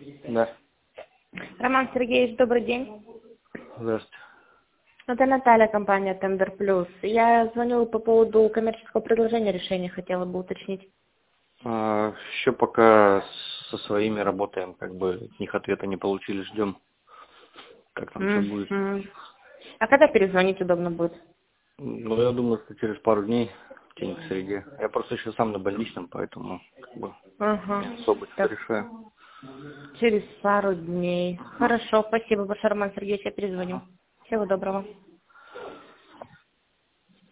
Да. Роман Сергеевич, добрый день. Здравствуйте. Это Наталья, компания Тендер Плюс. Я звоню по поводу коммерческого предложения решения, хотела бы уточнить. Еще пока со своими работаем, как бы от них ответа не получили, ждем, как там все будет. А когда перезвонить удобно будет? Ну, я думаю, что через пару дней, в день к среде. Я просто еще сам на больничном, поэтому как бы не особо что Так, решаю. через пару дней. Хорошо, спасибо большое, Роман Сергеевич, я перезвоню. Всего доброго.